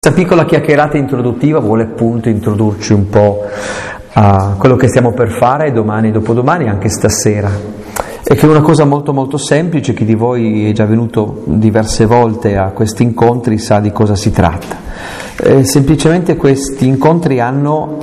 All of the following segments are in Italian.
Questa piccola chiacchierata introduttiva vuole appunto introdurci un po' a quello che stiamo per fare domani e dopodomani, anche stasera, e che è una cosa molto molto semplice. Chi di voi è già venuto diverse volte a questi incontri sa di cosa si tratta. Semplicemente questi incontri hanno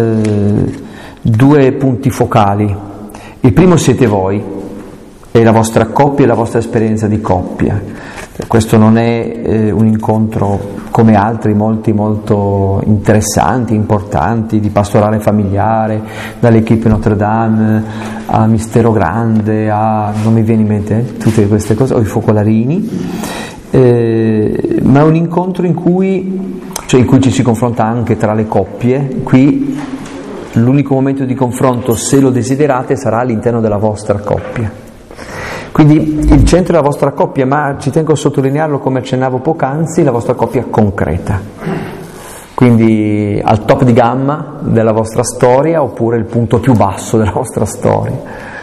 due punti focali. Il primo siete voi, è la vostra coppia e la vostra esperienza di coppia. Questo non è un incontro come altri molto interessanti, importanti, di pastorale familiare, dall'Equipe Notre Dame a Mistero Grande, a non mi viene in mente tutte queste cose, o i focolarini, ma è un incontro in cui ci si confronta anche tra le coppie. Qui l'unico momento di confronto, se lo desiderate, sarà all'interno della vostra coppia. Quindi il centro della vostra coppia, ma ci tengo a sottolinearlo come accennavo poc'anzi, la vostra coppia concreta. Quindi al top di gamma della vostra storia oppure il punto più basso della vostra storia.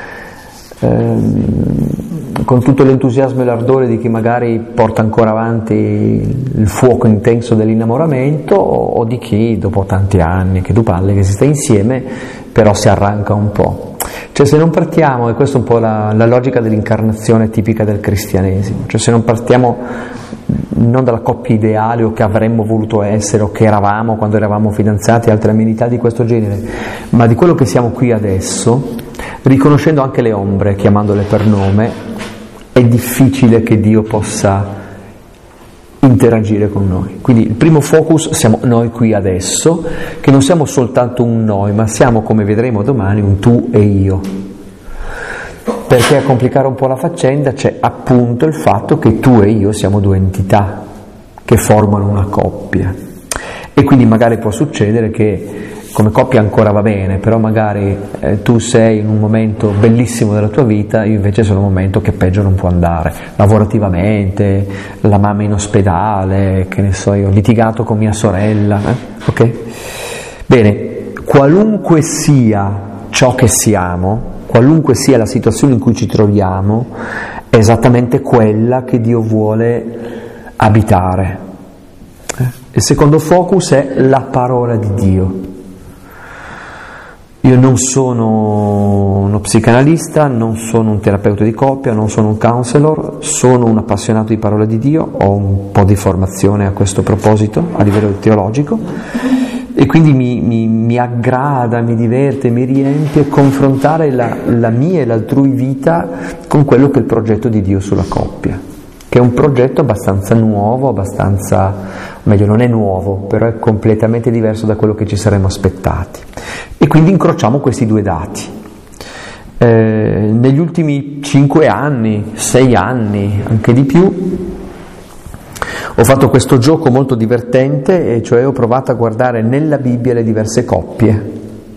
Con tutto l'entusiasmo e l'ardore di chi magari porta ancora avanti il fuoco intenso dell'innamoramento o di chi dopo tanti anni, che tu parli, che si sta insieme, però si arranca un po'. Cioè se non partiamo, e questa è un po' la logica dell'incarnazione tipica del cristianesimo, cioè se non partiamo non dalla coppia ideale o che avremmo voluto essere o che eravamo quando eravamo fidanzati, altre amenità di questo genere, ma di quello che siamo qui adesso, riconoscendo anche le ombre, chiamandole per nome, è difficile che Dio possa interagire con noi. Quindi il primo focus siamo noi qui adesso, che non siamo soltanto un noi, ma siamo, come vedremo domani, un tu e io. Perché a complicare un po' la faccenda c'è appunto il fatto che tu e io siamo due entità che formano una coppia. E quindi magari può succedere che come coppia ancora va bene, però magari tu sei in un momento bellissimo della tua vita, io invece sono in un momento che peggio non può andare, lavorativamente, la mamma in ospedale, che ne so io, ho litigato con mia sorella, ok? Bene, qualunque sia ciò che siamo, qualunque sia la situazione in cui ci troviamo, è esattamente quella che Dio vuole abitare. Il secondo focus è la parola di Dio. Io non sono uno psicanalista, non sono un terapeuta di coppia, non sono un counselor, sono un appassionato di parola di Dio, ho un po' di formazione a questo proposito, a livello teologico, e quindi mi aggrada, mi diverte, mi riempie confrontare la mia e l'altrui vita con quello che è il progetto di Dio sulla coppia, che è un progetto abbastanza nuovo, meglio non è nuovo, però è completamente diverso da quello che ci saremmo aspettati. E quindi incrociamo questi due dati. Negli ultimi 5 anni, 6 anni, anche di più, ho fatto questo gioco molto divertente, e cioè ho provato a guardare nella Bibbia le diverse coppie.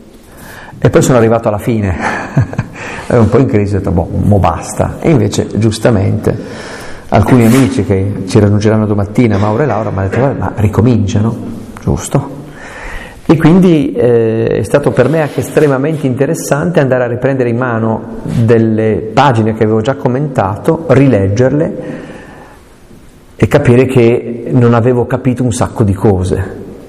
E poi sono arrivato alla fine, ero un po' in crisi, ho detto, mo basta. E invece, giustamente, alcuni amici che ci raggiungeranno domattina, Mauro e Laura, mi hanno detto, ma ricominciano, giusto? E quindi è stato per me anche estremamente interessante andare a riprendere in mano delle pagine che avevo già commentato, rileggerle e capire che non avevo capito un sacco di cose,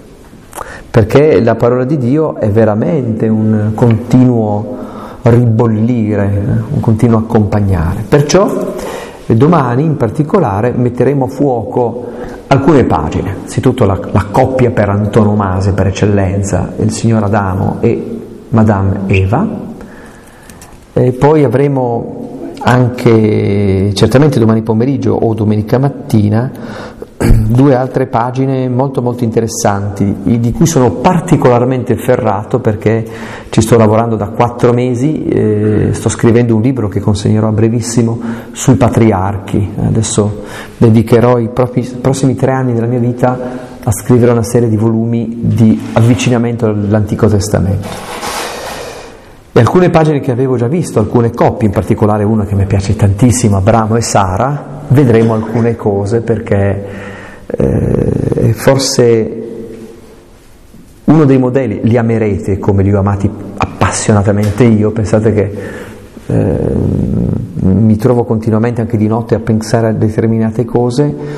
perché la parola di Dio è veramente un continuo ribollire, un continuo accompagnare. Perciò domani in particolare metteremo a fuoco alcune pagine, anzitutto la coppia per antonomasia, per eccellenza, il signor Adamo e Madame Eva, e poi avremo anche, certamente domani pomeriggio o domenica mattina, 2 altre pagine molto molto interessanti, di cui sono particolarmente ferrato perché ci sto lavorando da 4 mesi, sto scrivendo un libro che consegnerò a brevissimo sui patriarchi. Adesso dedicherò i prossimi 3 anni della mia vita a scrivere una serie di volumi di avvicinamento all'Antico Testamento. E alcune pagine che avevo già visto, alcune coppie, in particolare una che mi piace tantissimo, Abramo e Sara, vedremo alcune cose perché forse uno dei modelli, li amerete come li ho amati appassionatamente io. Pensate che mi trovo continuamente anche di notte a pensare a determinate cose,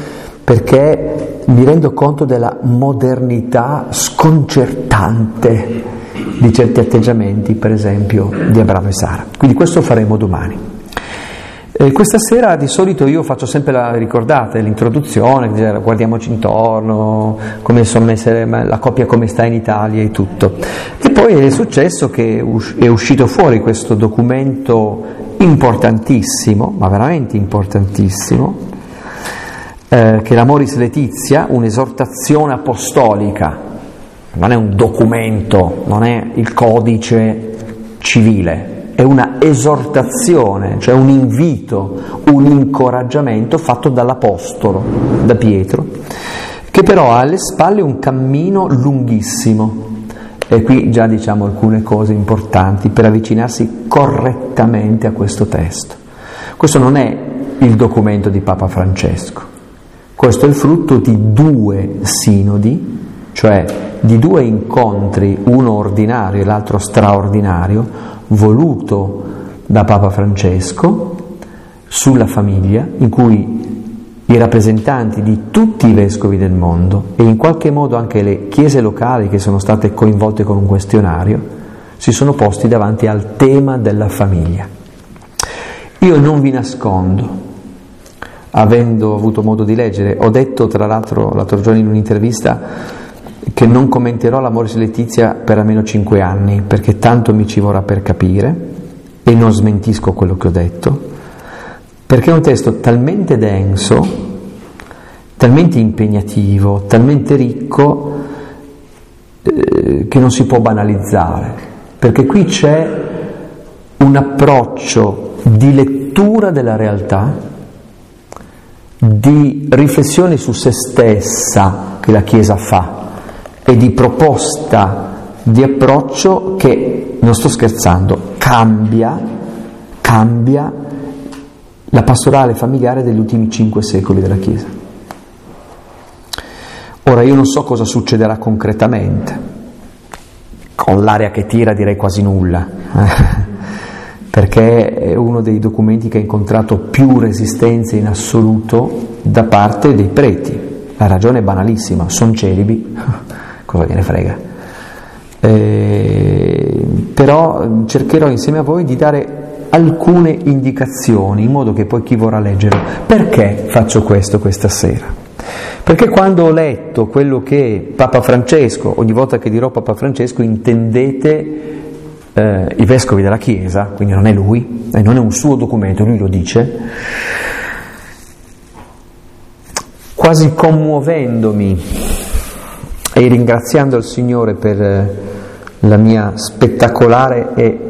perché mi rendo conto della modernità sconcertante di certi atteggiamenti, per esempio di Abramo e Sara. Quindi questo faremo domani. Questa sera di solito io faccio sempre ricordate l'introduzione, guardiamoci intorno, come sono messe la coppia, come sta in Italia e tutto. E poi è successo che è uscito fuori questo documento importantissimo, ma veramente importantissimo, che è l'Amoris Laetitia, un'esortazione apostolica. Non è un documento, non è il codice civile, è una esortazione, cioè un invito, un incoraggiamento fatto dall'Apostolo, da Pietro, che però ha alle spalle un cammino lunghissimo. E qui già diciamo alcune cose importanti per avvicinarsi correttamente a questo testo. Questo non è il documento di Papa Francesco, questo è il frutto di 2 sinodi, cioè di 2 incontri, uno ordinario e l'altro straordinario, voluto da Papa Francesco sulla famiglia, in cui i rappresentanti di tutti i vescovi del mondo e in qualche modo anche le chiese locali che sono state coinvolte con un questionario si sono posti davanti al tema della famiglia. Io non vi nascondo, avendo avuto modo di leggere, ho detto tra l'altro giorno in un'intervista che non commenterò l'Amoris Laetitia per almeno 5 anni, perché tanto mi ci vorrà per capire, e non smentisco quello che ho detto, perché è un testo talmente denso, talmente impegnativo, talmente ricco, che non si può banalizzare, perché qui c'è un approccio di lettura della realtà, di riflessione su se stessa che la Chiesa fa, e di proposta di approccio che, non sto scherzando, cambia la pastorale familiare degli ultimi 5 secoli della Chiesa. Ora io non so cosa succederà concretamente, con l'aria che tira direi quasi nulla, perché è uno dei documenti che ha incontrato più resistenze in assoluto da parte dei preti. La ragione è banalissima, sono celibi, cosa gliene frega? Però cercherò insieme a voi di dare alcune indicazioni, in modo che poi chi vorrà leggerlo. Perché faccio questo questa sera? Perché quando ho letto quello che Papa Francesco, ogni volta che dirò Papa Francesco intendete i vescovi della Chiesa, quindi non è lui, non è un suo documento, lui lo dice, quasi commuovendomi e ringraziando il Signore per la mia spettacolare e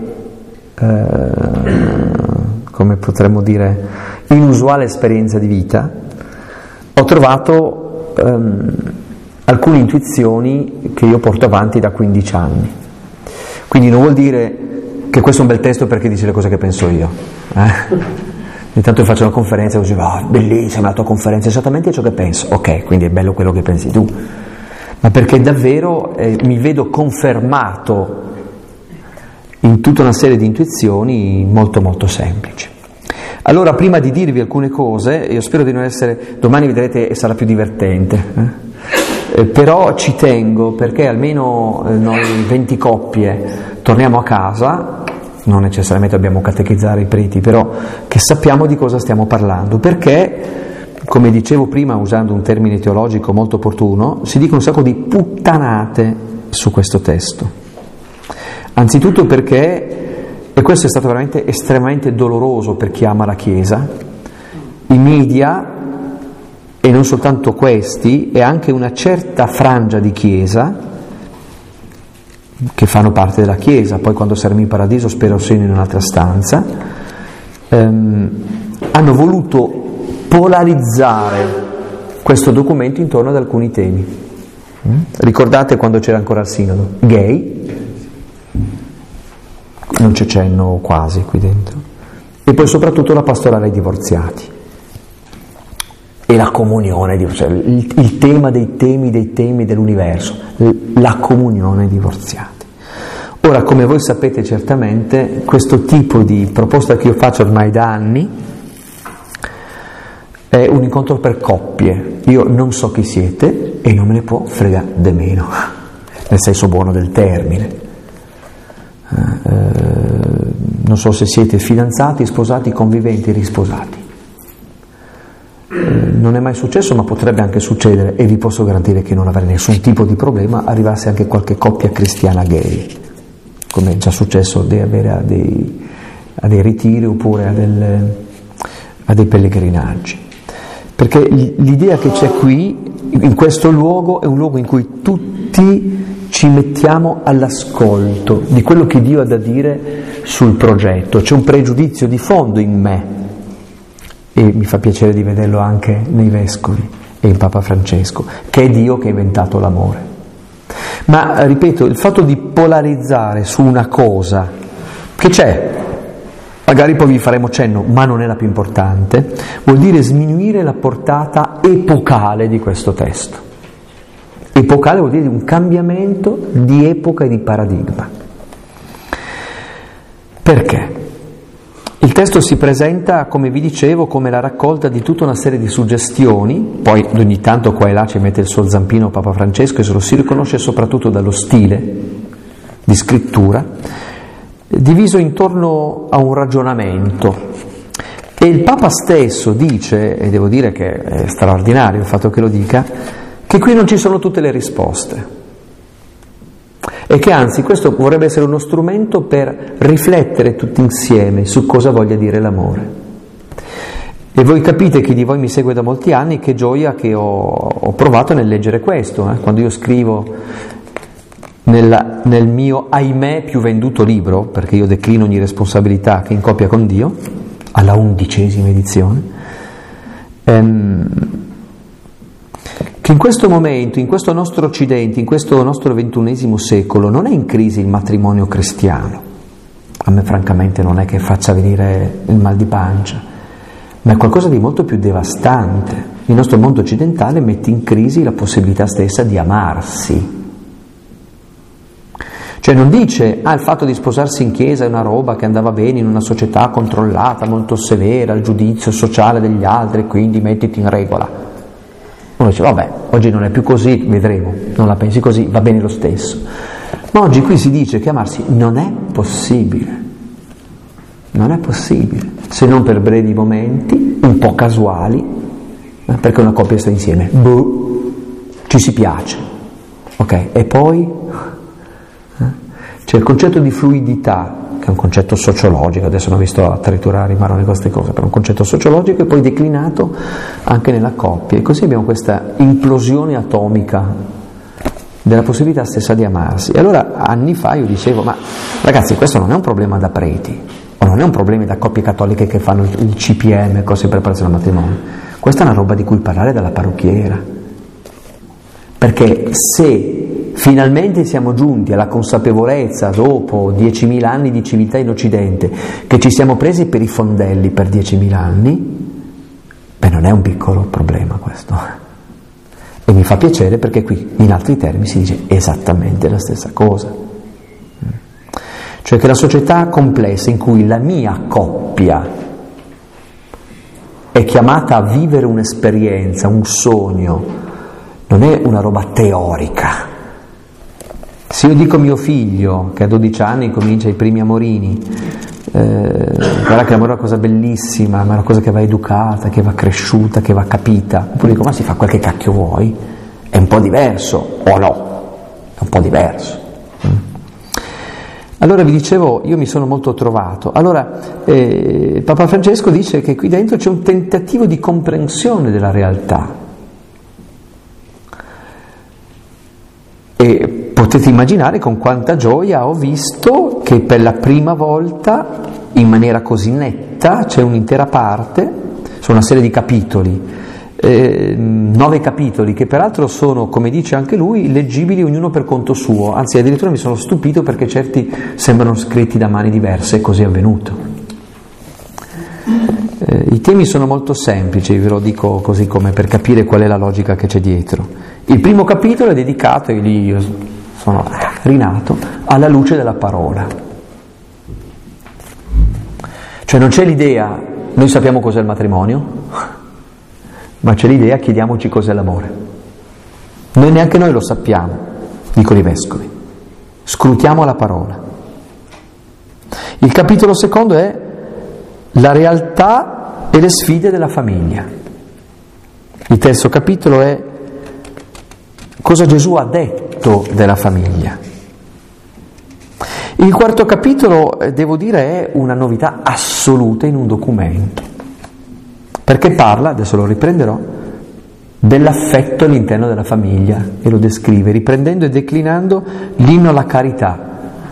come potremmo dire inusuale esperienza di vita, ho trovato alcune intuizioni che io porto avanti da 15 anni. Quindi non vuol dire che questo è un bel testo perché dice le cose che penso io. Ogni tanto faccio una conferenza e così, bellissima la tua conferenza, esattamente ciò che penso. Ok, quindi è bello quello che pensi tu. Ma perché davvero mi vedo confermato in tutta una serie di intuizioni molto molto semplici. Allora, prima di dirvi alcune cose, io spero di non essere, domani vedrete e sarà più divertente, però ci tengo perché almeno noi 20 coppie torniamo a casa, non necessariamente dobbiamo catechizzare i preti, però che sappiamo di cosa stiamo parlando, perché, come dicevo prima usando un termine teologico molto opportuno, si dicono un sacco di puttanate su questo testo. Anzitutto perché, e questo è stato veramente estremamente doloroso per chi ama la Chiesa, i media, e non soltanto questi, e anche una certa frangia di Chiesa, che fanno parte della Chiesa, poi quando saremo in paradiso spero siano in un'altra stanza, hanno voluto polarizzare questo documento intorno ad alcuni temi. Ricordate quando c'era ancora il sinodo? Gay, non c'è cenno quasi qui dentro, e poi soprattutto la pastorale ai divorziati e la comunione, cioè il tema dei temi dell'universo, la comunione ai divorziati. Ora, come voi sapete certamente, questo tipo di proposta che io faccio ormai da anni è un incontro per coppie. Io non so chi siete e non me ne può frega de meno, nel senso buono del termine. Non so se siete fidanzati, sposati, conviventi, risposati. Non è mai successo, ma potrebbe anche succedere, e vi posso garantire che non avrei nessun tipo di problema arrivasse anche qualche coppia cristiana gay, come è già successo di avere a dei ritiri oppure a dei pellegrinaggi. Perché l'idea che c'è qui, in questo luogo, è un luogo in cui tutti ci mettiamo all'ascolto di quello che Dio ha da dire sul progetto. C'è un pregiudizio di fondo in me, e mi fa piacere di vederlo anche nei vescovi e in Papa Francesco, che è Dio che ha inventato l'amore. Ma, ripeto, il fatto di polarizzare su una cosa che c'è, magari poi vi faremo cenno, ma non è la più importante, vuol dire sminuire la portata epocale di questo testo. Epocale vuol dire un cambiamento di epoca e di paradigma. Perché? Il testo si presenta, come vi dicevo, come la raccolta di tutta una serie di suggestioni, poi ogni tanto qua e là ci mette il suo zampino Papa Francesco e se lo si riconosce soprattutto dallo stile di scrittura, diviso intorno a un ragionamento. E il Papa stesso dice, e devo dire che è straordinario il fatto che lo dica, che qui non ci sono tutte le risposte. E che anzi questo vorrebbe essere uno strumento per riflettere tutti insieme su cosa voglia dire l'amore. E voi capite, chi di voi mi segue da molti anni, che gioia che ho provato nel leggere questo, quando io scrivo nel mio, ahimè, più venduto libro, perché io declino ogni responsabilità, che in Coppia con Dio, alla 11ª edizione, che in questo momento, in questo nostro Occidente, in questo nostro XXI secolo, non è in crisi il matrimonio cristiano. A me francamente non è che faccia venire il mal di pancia, ma è qualcosa di molto più devastante. Il nostro mondo occidentale mette in crisi la possibilità stessa di amarsi. Cioè non dice, il fatto di sposarsi in chiesa è una roba che andava bene in una società controllata, molto severa, il giudizio sociale degli altri, quindi mettiti in regola. Uno dice, vabbè, oggi non è più così, vedremo, non la pensi così, va bene lo stesso. Ma oggi qui si dice che amarsi non è possibile, se non per brevi momenti, un po' casuali, perché una coppia sta insieme, ci si piace, ok, e poi c'è il concetto di fluidità, che è un concetto sociologico, adesso non vi sto a triturare i maroni con queste cose, però è un concetto sociologico e poi declinato anche nella coppia, e così abbiamo questa implosione atomica della possibilità stessa di amarsi. E allora anni fa io dicevo, ma ragazzi, questo non è un problema da preti, o non è un problema da coppie cattoliche che fanno il CPM, cose in preparazione al matrimonio, questa è una roba di cui parlare dalla parrucchiera, perché se finalmente siamo giunti alla consapevolezza, dopo 10.000 anni di civiltà in Occidente, che ci siamo presi per i fondelli per 10.000 anni, non è un piccolo problema questo. E mi fa piacere perché qui, in altri termini, si dice esattamente la stessa cosa. Cioè che la società complessa in cui la mia coppia è chiamata a vivere un'esperienza, un sogno, non è una roba teorica. Se io dico a mio figlio, che a 12 anni comincia i primi amorini, guarda che l'amore è una cosa bellissima, ma è una cosa che va educata, che va cresciuta, che va capita, oppure dico, ma si fa quel che cacchio vuoi, è un po' diverso, o no? È un po' diverso. Allora vi dicevo, io mi sono molto trovato. Allora, Papa Francesco dice che qui dentro c'è un tentativo di comprensione della realtà. E potete immaginare con quanta gioia ho visto che per la prima volta, in maniera così netta, c'è un'intera parte, sono una serie di capitoli, 9 capitoli, che peraltro sono, come dice anche lui, leggibili ognuno per conto suo, anzi addirittura mi sono stupito perché certi sembrano scritti da mani diverse, e così è avvenuto. I temi sono molto semplici, ve lo dico così come per capire qual è la logica che c'è dietro. Il primo capitolo è dedicato, e lì io sono rinato, alla luce della parola. Cioè non c'è l'idea, noi sappiamo cos'è il matrimonio, ma c'è l'idea, chiediamoci cos'è l'amore. Neanche noi lo sappiamo, dicono i vescovi. Scrutiamo la parola. Il capitolo secondo è la realtà e le sfide della famiglia. Il terzo capitolo è cosa Gesù ha detto della famiglia. Il quarto capitolo, devo dire, è una novità assoluta in un documento, perché parla, adesso lo riprenderò, dell'affetto all'interno della famiglia e lo descrive riprendendo e declinando l'inno alla carità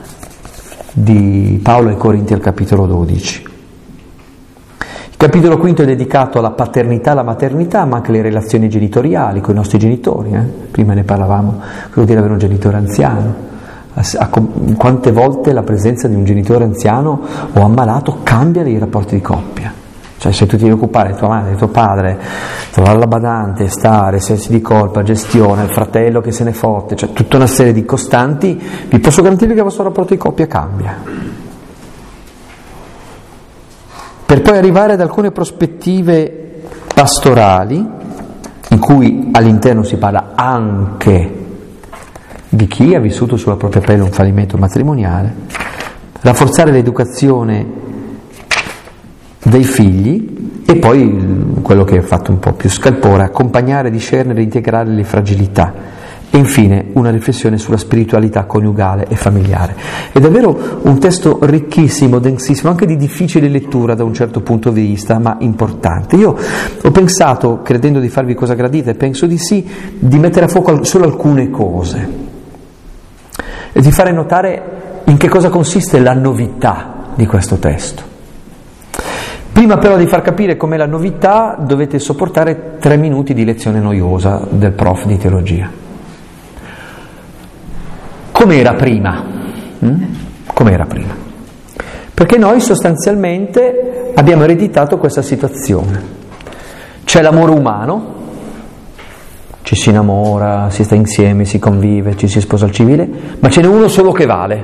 di Paolo ai Corinti al capitolo 12. Il capitolo quinto è dedicato alla paternità e alla maternità, ma anche alle relazioni genitoriali con i nostri genitori. Prima ne parlavamo, cosa vuol dire avere un genitore anziano. Quante volte la presenza di un genitore anziano o ammalato cambia i rapporti di coppia. Cioè, se tu ti devi occupare di tua madre, di tuo padre, trovare la badante, stare, sensi di colpa, gestione, il fratello che se ne fotte, cioè tutta una serie di costanti, vi posso garantire che il vostro rapporto di coppia cambia. Per poi arrivare ad alcune prospettive pastorali, in cui all'interno si parla anche di chi ha vissuto sulla propria pelle un fallimento matrimoniale, rafforzare l'educazione dei figli e poi quello che è fatto un po' più scalpore, accompagnare, discernere e integrare le fragilità e infine una riflessione sulla spiritualità coniugale e familiare. È davvero un testo ricchissimo, densissimo, anche di difficile lettura da un certo punto di vista, ma importante. Io ho pensato, credendo di farvi cosa gradita, e penso di sì, di mettere a fuoco solo alcune cose e di fare notare in che cosa consiste la novità di questo testo. Prima però di far capire com'è la novità dovete sopportare 3 minuti di lezione noiosa del prof di teologia. Com'era prima? Com'era prima? Perché noi sostanzialmente abbiamo ereditato questa situazione. C'è l'amore umano, ci si innamora, si sta insieme, si convive, ci si sposa al civile, ma ce n'è uno solo che vale,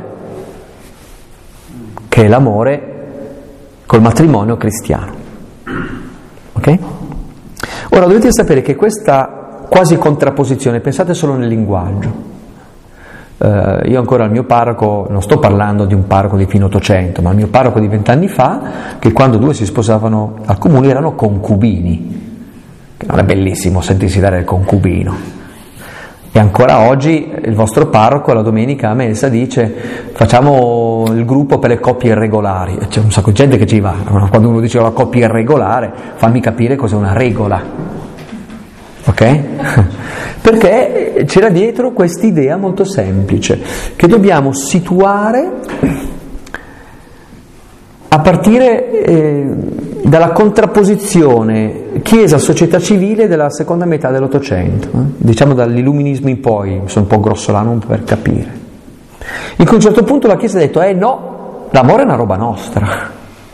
che è l'amore col matrimonio cristiano. Ok? Ora dovete sapere che questa quasi contrapposizione, pensate solo nel linguaggio. Io ancora al mio parroco, non sto parlando di un parroco di fine 800, ma il mio parroco di 20 anni fa, che quando 2 si sposavano al comune erano concubini, che non è bellissimo sentirsi dare il concubino. E ancora oggi il vostro parroco la domenica a messa dice facciamo il gruppo per le coppie irregolari, e c'è un sacco di gente che ci va. Quando uno dice la coppia irregolare, fammi capire cos'è una regola, ok? Perché c'era dietro quest'idea molto semplice, che dobbiamo situare a partire dalla contrapposizione Chiesa-società civile della seconda metà dell'Ottocento, diciamo dall'illuminismo in poi, sono un po' grossolano per capire, in cui a un certo punto la Chiesa ha detto no, l'amore è una roba nostra.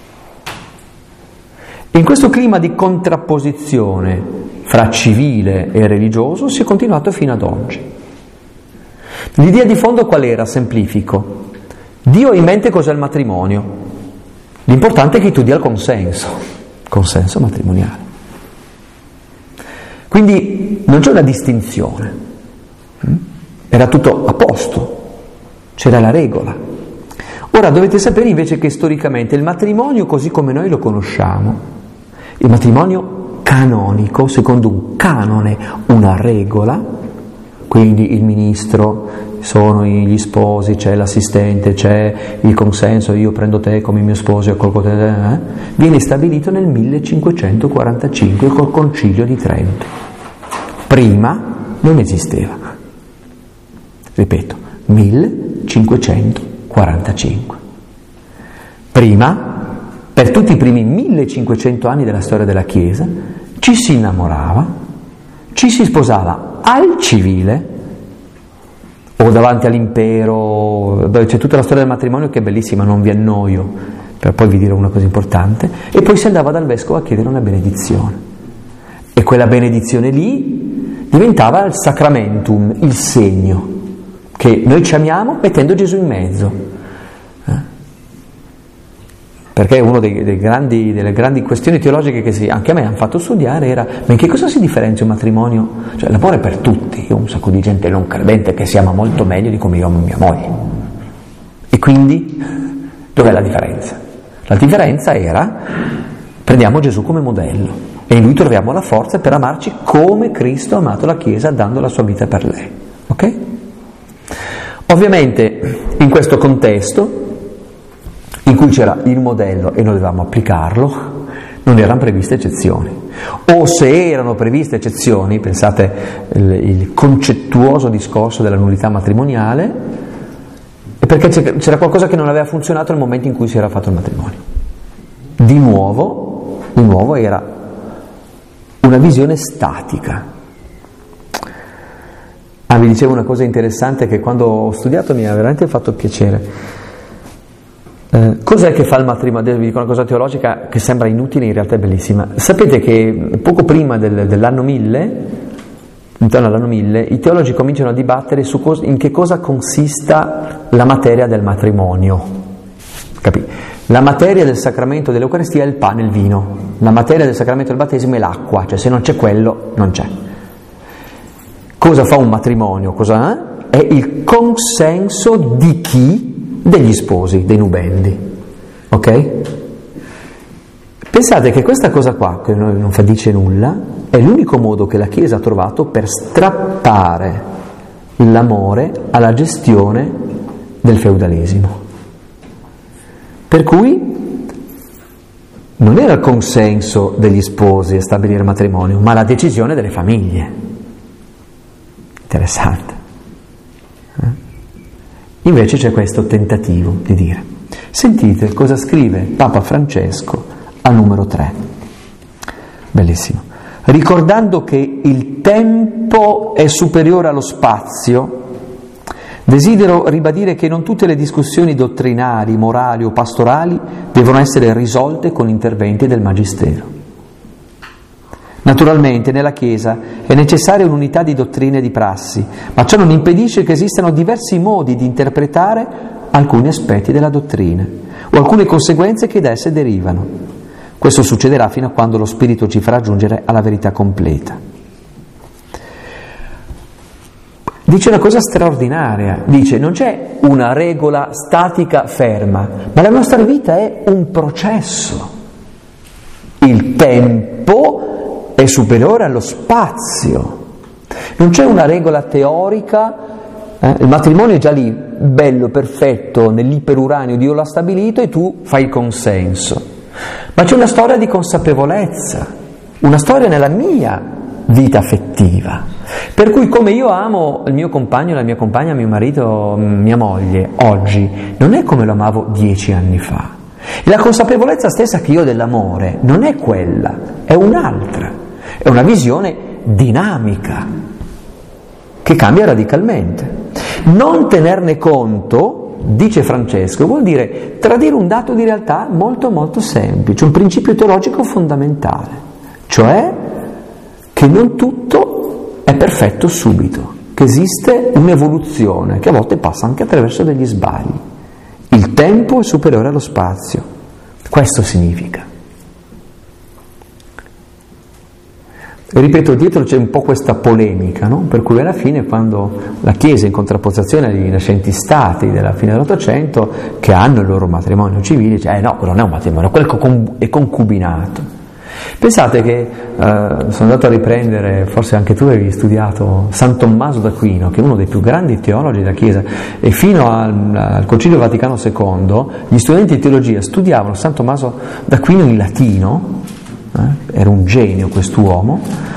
In questo clima di contrapposizione fra civile e religioso si è continuato fino ad oggi. L'idea di fondo qual era? Semplifico. Dio ha in mente cos'è il matrimonio. L'importante è che tu dia il consenso matrimoniale. Quindi non c'è una distinzione, era tutto a posto, c'era la regola. Ora dovete sapere invece che storicamente il matrimonio così come noi lo conosciamo, il matrimonio canonico, secondo un canone, una regola, quindi il ministro, sono gli sposi, c'è l'assistente, c'è il consenso, io prendo te come mio sposo e accolgo te, viene stabilito nel 1545 col Concilio di Trento. Prima non esisteva. Ripeto, 1545. Prima, per tutti i primi 1500 anni della storia della Chiesa, ci si innamorava, ci si sposava al civile o davanti all'impero, c'è tutta la storia del matrimonio che è bellissima, non vi annoio, per poi vi dirò una cosa importante, e poi si andava dal vescovo a chiedere una benedizione. E quella benedizione lì diventava il sacramentum, il segno, che noi chiamiamo mettendo Gesù in mezzo. Perché una delle grandi questioni teologiche che anche a me hanno fatto studiare era: ma in che cosa si differenzia un matrimonio? Cioè, l'amore è per tutti. Io ho un sacco di gente non credente che si ama molto meglio di come io amo mia moglie. E quindi, dov'è la differenza? La differenza era: prendiamo Gesù come modello e in lui troviamo la forza per amarci come Cristo ha amato la Chiesa dando la sua vita per lei. Ok? Ovviamente, in questo contesto, in cui c'era il modello e noi dovevamo applicarlo, non erano previste eccezioni. O se erano previste eccezioni, pensate il concettuoso discorso della nullità matrimoniale, è perché c'era qualcosa che non aveva funzionato nel momento in cui si era fatto il matrimonio. Di nuovo era una visione statica. Vi dicevo una cosa interessante che quando ho studiato mi ha veramente fatto piacere. Cos'è che fa il matrimonio? Vi dico una cosa teologica che sembra inutile, in realtà è bellissima. Sapete che poco prima dell'anno 1000, intorno all'anno 1000, i teologi cominciano a dibattere su in che cosa consista la materia del matrimonio. Capite? La materia del sacramento dell'Eucaristia è il pane e il vino, la materia del sacramento del battesimo è l'acqua, cioè se non c'è quello non c'è. Cosa fa un matrimonio? Cosa è? È il consenso di chi? Degli sposi, dei nubendi, ok? Pensate che questa cosa qua, che non dice nulla, è l'unico modo che la Chiesa ha trovato per strappare l'amore alla gestione del feudalesimo. Per cui non era il consenso degli sposi a stabilire il matrimonio, ma la decisione delle famiglie. Interessante. Invece c'è questo tentativo di dire. Sentite cosa scrive Papa Francesco al numero 3. Bellissimo. Ricordando che il tempo è superiore allo spazio, desidero ribadire che non tutte le discussioni dottrinali, morali o pastorali devono essere risolte con interventi del Magistero. Naturalmente nella Chiesa è necessaria un'unità di dottrine e di prassi, ma ciò non impedisce che esistano diversi modi di interpretare alcuni aspetti della dottrina o alcune conseguenze che da esse derivano. Questo succederà fino a quando lo Spirito ci farà giungere alla verità completa. Dice una cosa straordinaria, dice: non c'è una regola statica ferma, ma la nostra vita è un processo. Il tempo è superiore allo spazio. Non c'è una regola teorica, il matrimonio è già lì, bello, perfetto, nell'iperuranio Dio l'ha stabilito e tu fai il consenso. Ma c'è una storia di consapevolezza, una storia nella mia vita affettiva. Per cui come io amo il mio compagno, la mia compagna, mio marito, mia moglie, oggi, non è come lo amavo 10 anni fa. E la consapevolezza stessa che io ho dell'amore non è quella, è un'altra. È una visione dinamica che cambia radicalmente. Non tenerne conto, dice Francesco, vuol dire tradire un dato di realtà molto molto semplice, un principio teologico fondamentale, cioè che non tutto è perfetto subito, che esiste un'evoluzione che a volte passa anche attraverso degli sbagli. Il tempo è superiore allo spazio, questo significa. Ripeto, dietro c'è un po' questa polemica, no? Per cui alla fine, quando la Chiesa, in contrapposizione ai nascenti stati della fine dell'Ottocento, che hanno il loro matrimonio civile, dice: no, quello non è un matrimonio, quello è concubinato. Pensate che sono andato a riprendere, forse anche tu avevi studiato, San Tommaso d'Aquino, che è uno dei più grandi teologi della Chiesa, e fino al Concilio Vaticano II gli studenti di teologia studiavano San Tommaso d'Aquino in latino. Era un genio quest'uomo,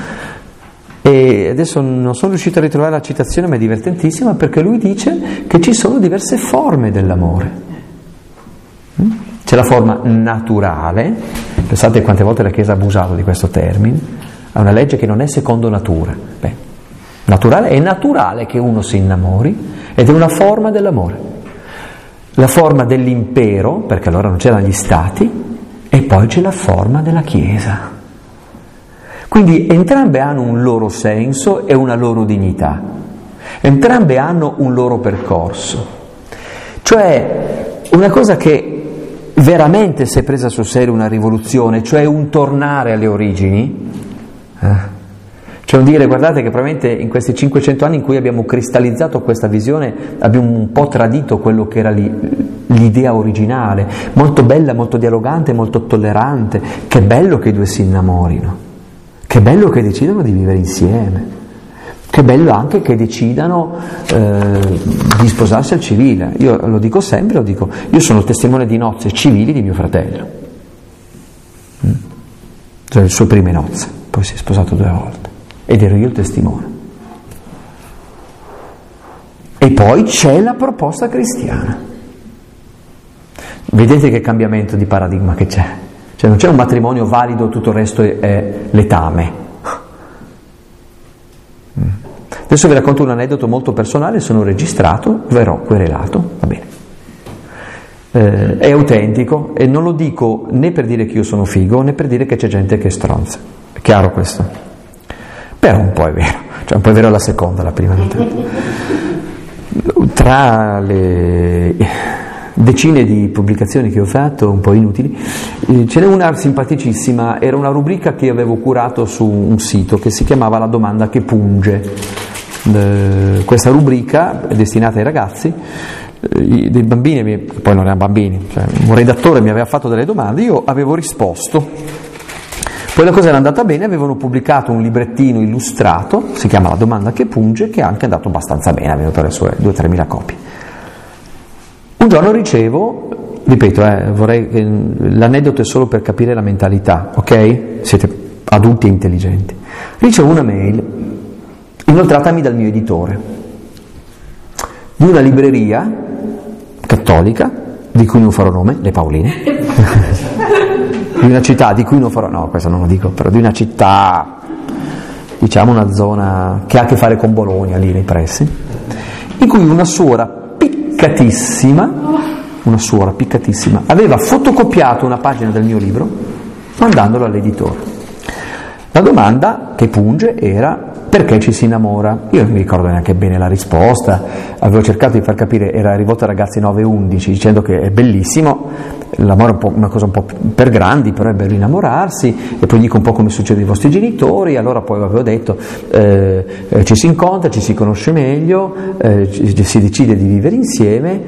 e adesso non sono riuscito a ritrovare la citazione, ma è divertentissima, perché lui dice che ci sono diverse forme dell'amore. C'è la forma naturale, pensate quante volte la Chiesa ha abusato di questo termine, è una legge che non è secondo natura. Naturale, è naturale che uno si innamori, ed è una forma dell'amore. La forma dell'impero, perché allora non c'erano gli stati, e poi c'è la forma della Chiesa. Quindi entrambe hanno un loro senso e una loro dignità, entrambe hanno un loro percorso. Cioè, una cosa che veramente si è presa sul serio una rivoluzione, cioè un tornare alle origini, cioè un dire guardate che probabilmente in questi 500 anni in cui abbiamo cristallizzato questa visione abbiamo un po' tradito quello che era l'idea originale, molto bella, molto dialogante, molto tollerante. Che bello che i due si innamorino, che bello che decidano di vivere insieme, che bello anche che decidano di sposarsi al civile. Io lo dico sempre, io sono il testimone di nozze civili di mio fratello, cioè le sue prime nozze, poi si è sposato 2 volte ed ero io il testimone. E poi c'è la proposta cristiana. Vedete che cambiamento di paradigma che c'è, cioè non c'è un matrimonio valido, tutto il resto è letame. Adesso vi racconto un aneddoto molto personale, sono registrato, verrò querelato, va bene. È autentico e non lo dico né per dire che io sono figo né per dire che c'è gente che è stronza, è chiaro questo? Però un po' è vero, cioè un po' è vero la seconda, la prima non tanto. Tra le decine di pubblicazioni che ho fatto, un po' inutili, ce n'è una simpaticissima, era una rubrica che avevo curato su un sito che si chiamava La domanda che punge. Questa rubrica è destinata ai ragazzi, dei bambini, poi non erano bambini, cioè un redattore mi aveva fatto delle domande, io avevo risposto. Poi la cosa era andata bene, avevano pubblicato un librettino illustrato, si chiama La domanda che punge, che è anche andato abbastanza bene, ha venuto le sue 2-3 mila copie. Un giorno ricevo, ripeto, vorrei che l'aneddoto è solo per capire la mentalità, ok? Siete adulti e intelligenti. Ricevo una mail inoltratami dal mio editore di una libreria cattolica, di cui non farò nome, le Pauline, di una città di cui non farò, no, questo non lo dico, però di una città, diciamo una zona che ha a che fare con Bologna, lì nei pressi, in cui una suora piccatissima aveva fotocopiato una pagina del mio libro mandandolo all'editore. La domanda che punge era: perché ci si innamora? Io non mi ricordo neanche bene la risposta, avevo cercato di far capire, era rivolta a ragazzi 9-11, dicendo che è bellissimo, l'amore è un po' una cosa un po' per grandi, però è bello innamorarsi, e poi dico un po' come succede ai vostri genitori. Allora poi avevo detto ci si incontra, ci si conosce meglio, si decide di vivere insieme,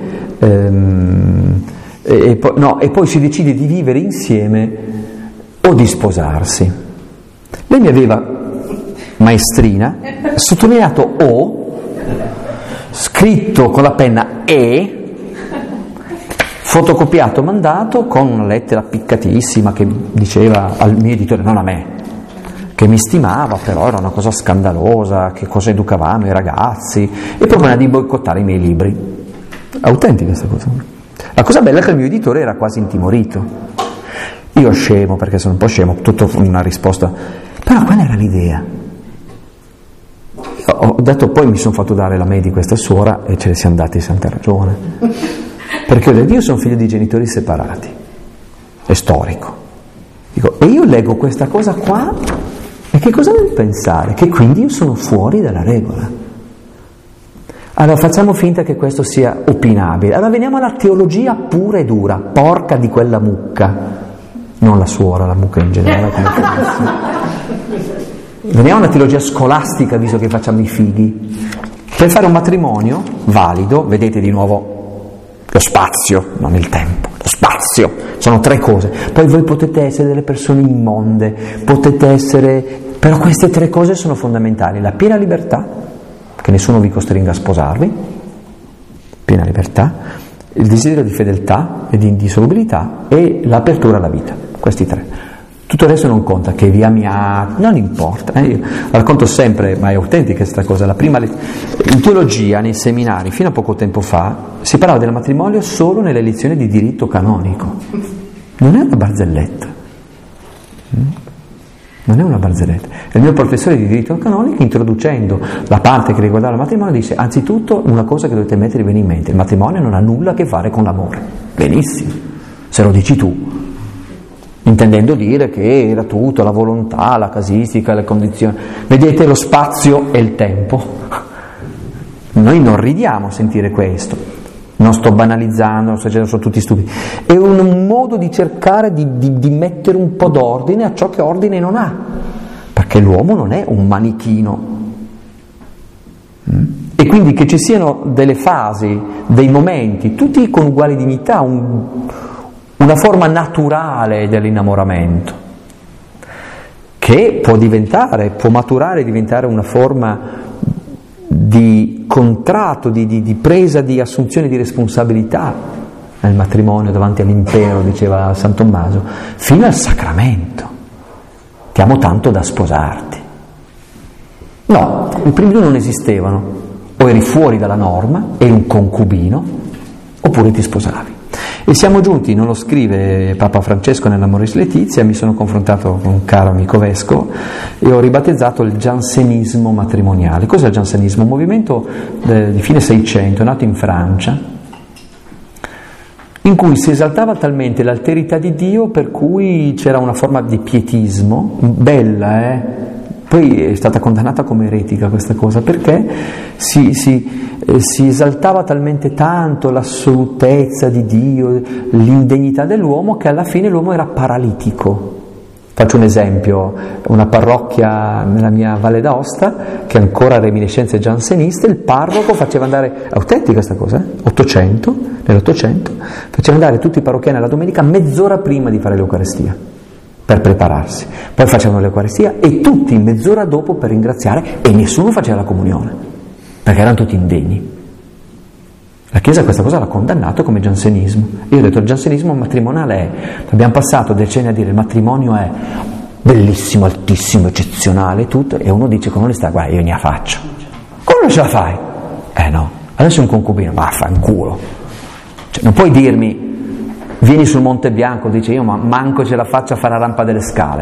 e poi si decide di vivere insieme o di sposarsi. Lei mi aveva, maestrina, sottolineato O, scritto con la penna E, fotocopiato, mandato con una lettera piccatissima che diceva al mio editore, non a me, che mi stimava, però era una cosa scandalosa, che cosa educavamo i ragazzi, e proponeva di boicottare i miei libri. Autentica questa cosa. La cosa bella è che il mio editore era quasi intimorito. Io scemo, perché sono un po' scemo, tutta una risposta, però quella era l'idea. Io ho detto, poi mi sono fatto dare la mail di questa suora e ce ne siamo andati santa ragione, perché ho detto, io sono figlio di genitori separati, è storico. Dico, e io leggo questa cosa qua, e che cosa devo pensare? Che quindi io sono fuori dalla regola. Allora facciamo finta che questo sia opinabile. Allora veniamo alla teologia pura e dura, porca di quella mucca, non la suora, la mucca in generale. Veniamo alla teologia scolastica, visto che facciamo i fighi. Per fare un matrimonio valido, vedete di nuovo lo spazio, non il tempo, lo spazio, sono 3 cose. Poi voi potete essere delle persone immonde, potete essere, però queste 3 cose sono fondamentali: la piena libertà, che nessuno vi costringa a sposarvi, piena libertà, il desiderio di fedeltà e di indissolubilità e l'apertura alla vita. Questi 3. Tutto il resto non conta, che vi amiate, non importa. Io racconto sempre, ma è autentica questa cosa, in teologia, nei seminari, fino a poco tempo fa, si parlava del matrimonio solo nelle lezioni di diritto canonico. Non è una barzelletta. Non è una barzelletta. Il mio professore di diritto canonico, introducendo la parte che riguardava il matrimonio, disse: anzitutto una cosa che dovete mettere bene in mente, il matrimonio non ha nulla a che fare con l'amore. Benissimo, se lo dici tu, intendendo dire che era tutto la volontà, la casistica, le condizioni. Vedete lo spazio e il tempo. Noi non ridiamo a sentire questo, Non sto banalizzando, non sto dicendo sono tutti stupidi. È un modo di cercare di mettere un po' d'ordine a ciò che ordine non ha, perché l'uomo non è un manichino. E quindi che ci siano delle fasi, dei momenti, tutti con uguale dignità, una forma naturale dell'innamoramento, che può maturare e diventare una forma di contratto, di presa di assunzione di responsabilità nel matrimonio davanti all'impero, diceva San Tommaso, fino al sacramento. Ti amo tanto da sposarti. No, i primi due non esistevano. O eri fuori dalla norma, eri un concubino, oppure ti sposavi. E siamo giunti, non lo scrive Papa Francesco nell'Amoris Laetitia, mi sono confrontato con un caro amico vescovo e ho ribattezzato il giansenismo matrimoniale. Cos'è il giansenismo? Un movimento di fine Seicento, nato in Francia, in cui si esaltava talmente l'alterità di Dio per cui c'era una forma di pietismo, bella, poi è stata condannata come eretica questa cosa, perché si esaltava talmente tanto l'assolutezza di Dio, l'indegnità dell'uomo, che alla fine l'uomo era paralitico. Faccio un esempio, una parrocchia nella mia Valle d'Aosta, che è ancora reminiscenze gianseniste, il parroco faceva andare, autentica sta cosa, nell'Ottocento, faceva andare tutti i parrocchiani alla domenica mezz'ora prima di fare l'Eucaristia, per prepararsi. Poi facevano l'Eucaristia e tutti mezz'ora dopo per ringraziare, e nessuno faceva la comunione, perché erano tutti indegni. La Chiesa questa cosa l'ha condannato come giansenismo. Io ho detto il giansenismo matrimoniale abbiamo passato decenni a dire il matrimonio è bellissimo, altissimo, eccezionale, tutto, e uno dice con onestà, guarda, io ne la faccio. Come non ce la fai? No, adesso è un concubino, vaffanculo. Cioè, non puoi dirmi, vieni sul Monte Bianco, dice io ma manco ce la faccio a fare la rampa delle scale.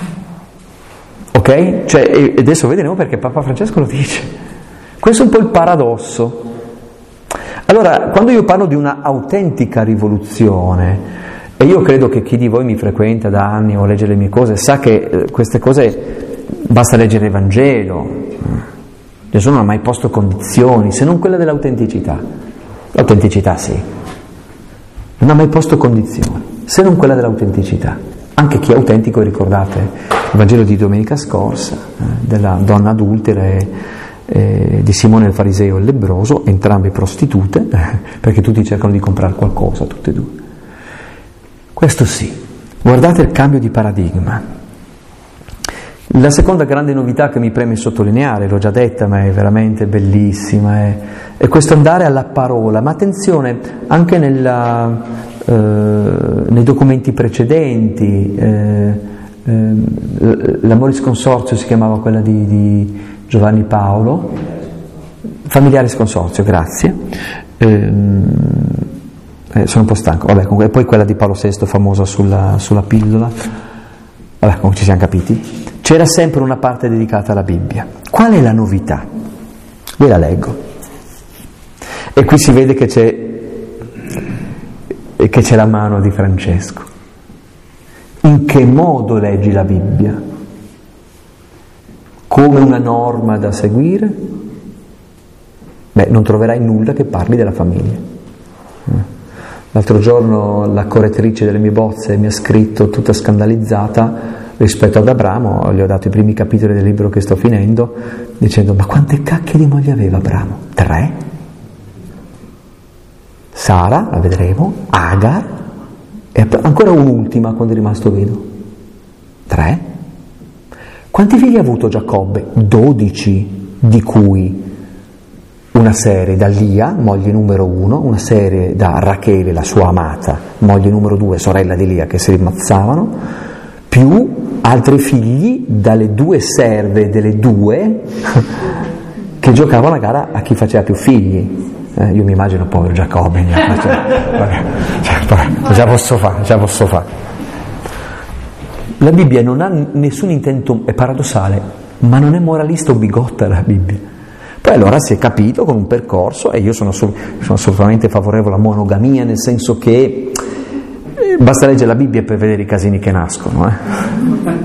Ok? Cioè, e adesso vedremo perché Papa Francesco lo dice. Questo è un po' il paradosso. Allora, quando io parlo di una autentica rivoluzione, e io credo che chi di voi mi frequenta da anni o legge le mie cose sa che queste cose basta leggere il Vangelo. Gesù non ha mai posto condizioni, se non quella dell'autenticità. L'autenticità sì. Non ha mai posto condizioni, se non quella dell'autenticità. Anche chi è autentico, ricordate il Vangelo di domenica scorsa, della donna adultera di Simone il fariseo e il lebbroso, entrambe prostitute, perché tutti cercano di comprare qualcosa, tutte e due. Questo sì, guardate il cambio di paradigma. La seconda grande novità che mi preme sottolineare, l'ho già detta ma è veramente bellissima, è questo andare alla parola, ma attenzione, anche nei documenti precedenti, l'Amoris Consortio si chiamava quella di Giovanni Paolo, Familiaris Consortio, grazie, sono un po' stanco, vabbè, comunque, e poi quella di Paolo VI famosa sulla pillola, vabbè, comunque ci siamo capiti, c'era sempre una parte dedicata alla Bibbia. Qual è la novità? Ve la leggo, e qui si vede che c'è la mano di Francesco. In che modo leggi la Bibbia? Come una norma da seguire? Beh, non troverai nulla che parli della famiglia. L'altro giorno la correttrice delle mie bozze mi ha scritto tutta scandalizzata rispetto ad Abramo, gli ho dato i primi capitoli del libro che sto finendo, dicendo, ma quante cacche di moglie aveva Abramo? 3? Sara, la vedremo, Agar, e ancora un'ultima quando è rimasto vedovo. 3? Quanti figli ha avuto Giacobbe? 12, di cui una serie da Lia, moglie numero 1, una serie da Rachele, la sua amata, moglie numero 2, sorella di Lia, che si rimazzavano, più altri figli dalle 2 serve delle 2 che giocavano a gara a chi faceva più figli. Io mi immagino povero Giacobbe, già posso fare. La Bibbia non ha nessun intento, è paradossale, ma non è moralista o bigotta la Bibbia. Poi allora si è capito con un percorso, e io sono assolutamente favorevole alla monogamia, nel senso che basta leggere la Bibbia per vedere i casini che nascono,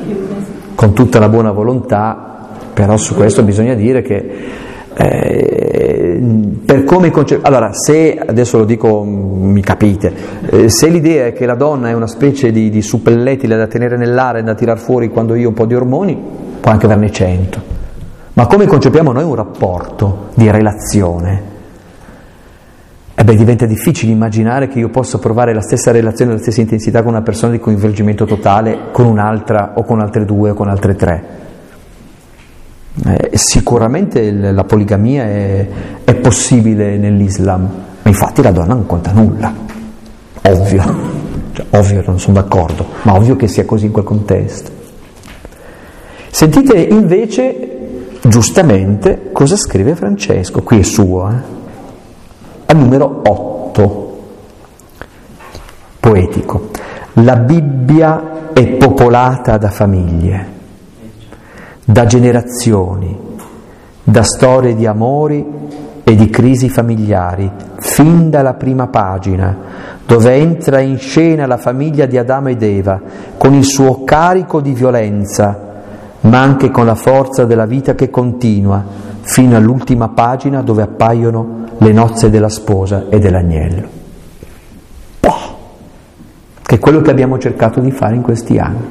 con tutta la buona volontà, però su questo bisogna dire che per come allora, se, adesso lo dico, mi capite, se l'idea è che la donna è una specie di suppellettile da tenere nell'aria e da tirar fuori quando io ho un po' di ormoni, può anche averne 100, ma come concepiamo noi un rapporto di relazione? Diventa difficile immaginare che io possa provare la stessa relazione, la stessa intensità con una persona di coinvolgimento totale, con un'altra o con altre 2 o con altre 3. Sicuramente la poligamia è possibile nell'Islam, ma infatti la donna non conta nulla, ovvio, ovvio, non sono d'accordo, ma ovvio che sia così in quel contesto. Sentite invece, giustamente, cosa scrive Francesco, qui è suo, al numero 8, poetico. La Bibbia è popolata da famiglie, da generazioni, da storie di amori e di crisi familiari, fin dalla prima pagina, dove entra in scena la famiglia di Adamo ed Eva, con il suo carico di violenza, ma anche con la forza della vita che continua, fino all'ultima pagina dove appaiono le nozze della sposa e dell'agnello. Che è quello che abbiamo cercato di fare in questi anni.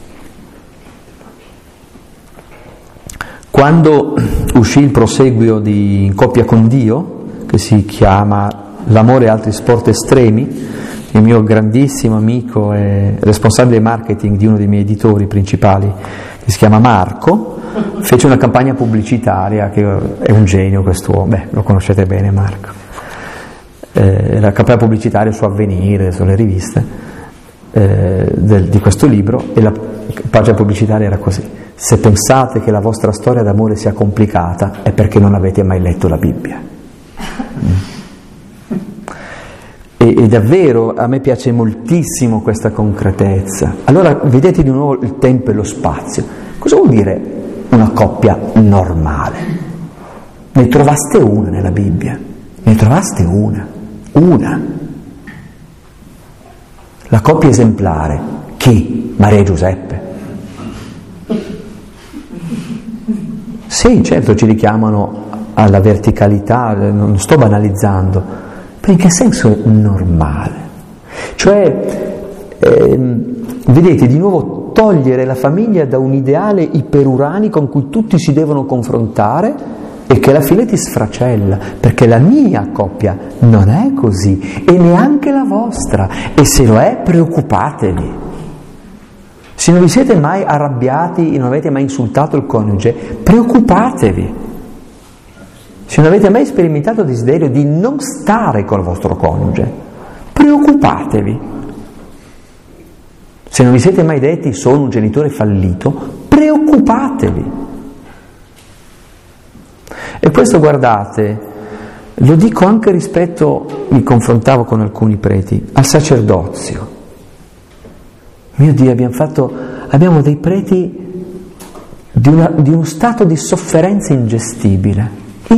Quando uscì il proseguio di In coppia con Dio, che si chiama L'amore e altri sport estremi, il mio grandissimo amico e responsabile marketing di uno dei miei editori principali, che si chiama Marco, fece una campagna pubblicitaria, che è un genio quest'uomo, lo conoscete bene Marco, la campagna pubblicitaria su Avvenire, sulle riviste di questo libro, e la pagina pubblicitaria era così: se pensate che la vostra storia d'amore sia complicata è perché non avete mai letto la Bibbia. E davvero a me piace moltissimo questa concretezza. Allora vedete di nuovo il tempo e lo spazio. Cosa vuol dire una coppia normale? Ne trovaste una nella Bibbia? Ne trovaste una? La coppia esemplare. Chi? Maria e Giuseppe. Sì, certo, ci richiamano alla verticalità, non sto banalizzando. Ma in che senso è normale? Cioè, vedete, di nuovo togliere la famiglia da un ideale iperurani con cui tutti si devono confrontare e che alla fine ti sfracella, perché la mia coppia non è così, e neanche la vostra, e se lo è, preoccupatevi. Se non vi siete mai arrabbiati e non avete mai insultato il coniuge, preoccupatevi. Se non avete mai sperimentato il desiderio di non stare col vostro coniuge, preoccupatevi. Se non vi siete mai detti sono un genitore fallito, preoccupatevi. E questo, guardate, lo dico anche rispetto, mi confrontavo con alcuni preti, al sacerdozio. Mio Dio, abbiamo dei preti di uno stato di sofferenza ingestibile,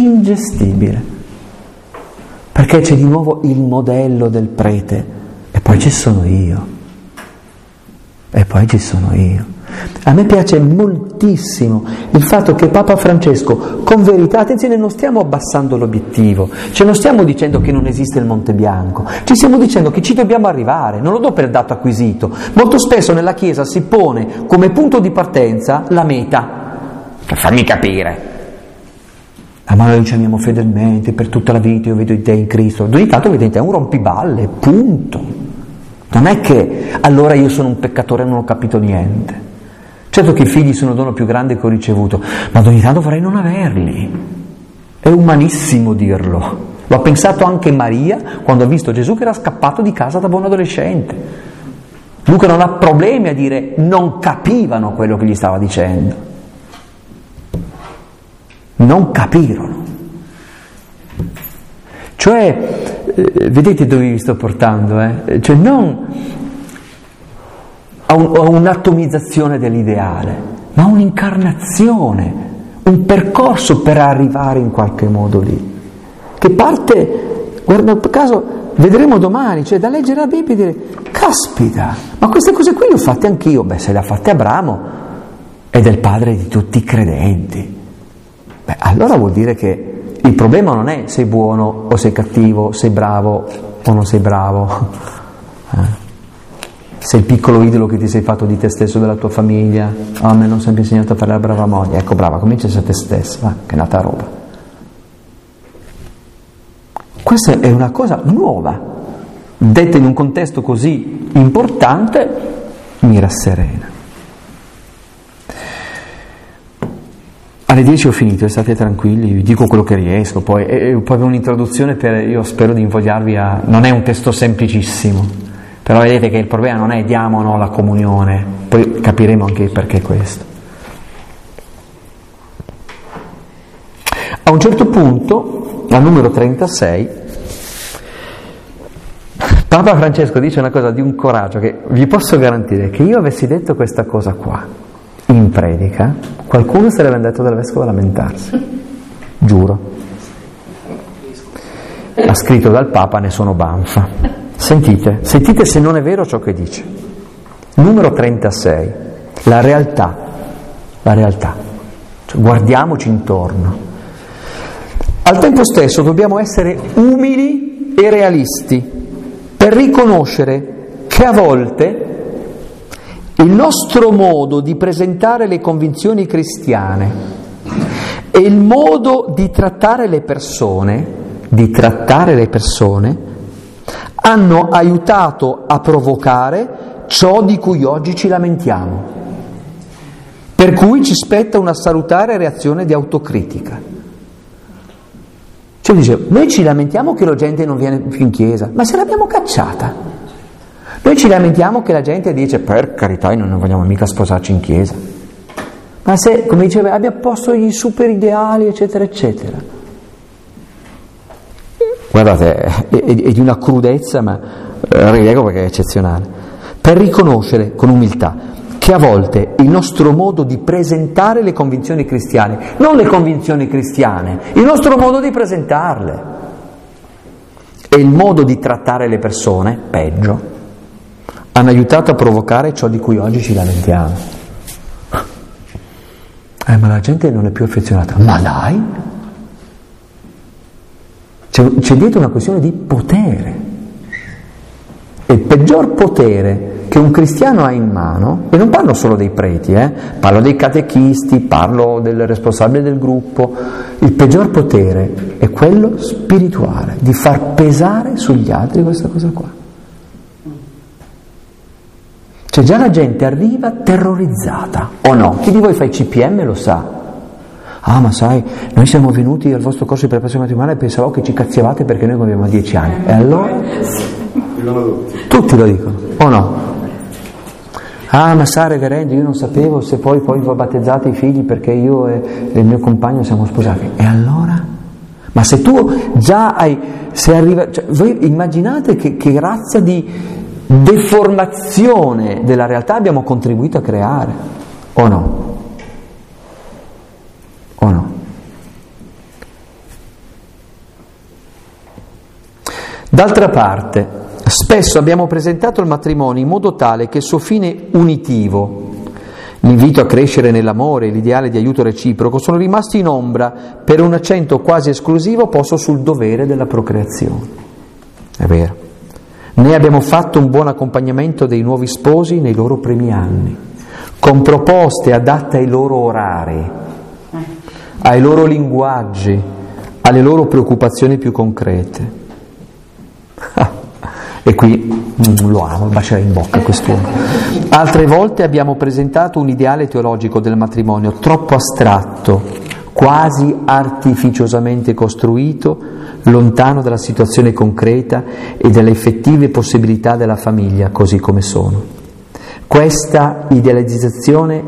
perché c'è di nuovo il modello del prete e poi ci sono io. A me piace moltissimo il fatto che Papa Francesco, con verità, attenzione, non stiamo abbassando l'obiettivo, cioè non stiamo dicendo che non esiste il Monte Bianco, ci stiamo dicendo che ci dobbiamo arrivare, non lo do per dato acquisito. Molto spesso nella Chiesa si pone come punto di partenza la meta, per farmi capire. Ma noi ci amiamo fedelmente per tutta la vita, io vedo in te in Cristo. Ogni tanto vedo in te un rompiballe, punto. Non è che allora io sono un peccatore e non ho capito niente. Certo che i figli sono il dono più grande che ho ricevuto, ma ogni tanto vorrei non averli. È umanissimo dirlo. Lo ha pensato anche Maria quando ha visto Gesù che era scappato di casa da buon adolescente. Luca non ha problemi a dire non capivano quello che gli stava dicendo. Non capirono. Cioè, vedete dove vi sto portando? Cioè non a un'atomizzazione dell'ideale, ma a un'incarnazione, un percorso per arrivare in qualche modo lì. Che parte, guarda per caso, vedremo domani, cioè da leggere la Bibbia e dire, caspita, ma queste cose qui le ho fatte anch'io. Se le ha fatte Abramo, è del padre di tutti i credenti. Allora vuol dire che il problema non è sei buono o sei cattivo, sei bravo o non sei bravo, sei il piccolo idolo che ti sei fatto di te stesso, della tua famiglia. A me non sempre insegnato a fare la brava moglie. Ecco, brava, comincia a te stessa, va, che è nata roba. Questa è una cosa nuova, detta in un contesto così importante, mi rasserena. Alle 10 ho finito, state tranquilli, vi dico quello che riesco, poi avevo un'introduzione io spero di invogliarvi a... non è un testo semplicissimo, però vedete che il problema non è diamo o no la comunione, poi capiremo anche perché questo. A un certo punto, al numero 36, Papa Francesco dice una cosa di un coraggio che vi posso garantire, che io avessi detto questa cosa qua in predica, qualcuno sarebbe andato dal vescovo a lamentarsi, giuro. Ha scritto dal Papa, ne sono banfa. Sentite se non è vero ciò che dice. Numero 36, la realtà, cioè, guardiamoci intorno. Al tempo stesso dobbiamo essere umili e realisti per riconoscere che a volte il nostro modo di presentare le convinzioni cristiane e il modo di trattare le persone hanno aiutato a provocare ciò di cui oggi ci lamentiamo, per cui ci spetta una salutare reazione di autocritica. Cioè dice, noi ci lamentiamo che la gente non viene più in chiesa, ma se l'abbiamo cacciata. Noi ci lamentiamo che la gente dice, per carità, noi non vogliamo mica sposarci in chiesa. Ma se, come diceva, abbiamo posto gli super ideali, eccetera, eccetera. Guardate, è di una crudezza, ma rileggo perché è eccezionale. Per riconoscere con umiltà che a volte il nostro modo di presentare le convinzioni cristiane, non le convinzioni cristiane, il nostro modo di presentarle e il modo di trattare le persone, peggio, hanno aiutato a provocare ciò di cui oggi ci lamentiamo. Ma la gente non è più affezionata. Ma dai! C'è dietro una questione di potere. E il peggior potere che un cristiano ha in mano, e non parlo solo dei preti, parlo dei catechisti, parlo del responsabile del gruppo, il peggior potere è quello spirituale, di far pesare sugli altri questa cosa qua. Cioè già la gente arriva terrorizzata, o no? Chi di voi fa i CPM lo sa. Ah, ma sai, noi siamo venuti al vostro corso di preparazione matrimoniale e pensavo che ci cazziavate perché noi abbiamo 10 anni. E allora? Tutti lo dicono, o no? Ah, ma sa, reverendo, io non sapevo se poi vi battezzate i figli perché io e il mio compagno siamo sposati. E allora? Ma se tu già se arriva, cioè, voi immaginate che razza di deformazione della realtà abbiamo contribuito a creare, o no? O no? D'altra parte, spesso abbiamo presentato il matrimonio in modo tale che il suo fine unitivo, l'invito a crescere nell'amore e l'ideale di aiuto reciproco, sono rimasti in ombra per un accento quasi esclusivo posto sul dovere della procreazione. È vero. Né abbiamo fatto un buon accompagnamento dei nuovi sposi nei loro primi anni, con proposte adatte ai loro orari, ai loro linguaggi, alle loro preoccupazioni più concrete. E qui lo amo, bacerei in bocca quest'uomo. Altre volte abbiamo presentato un ideale teologico del matrimonio troppo astratto, quasi artificiosamente costruito, lontano dalla situazione concreta e dalle effettive possibilità della famiglia così come sono. Questa idealizzazione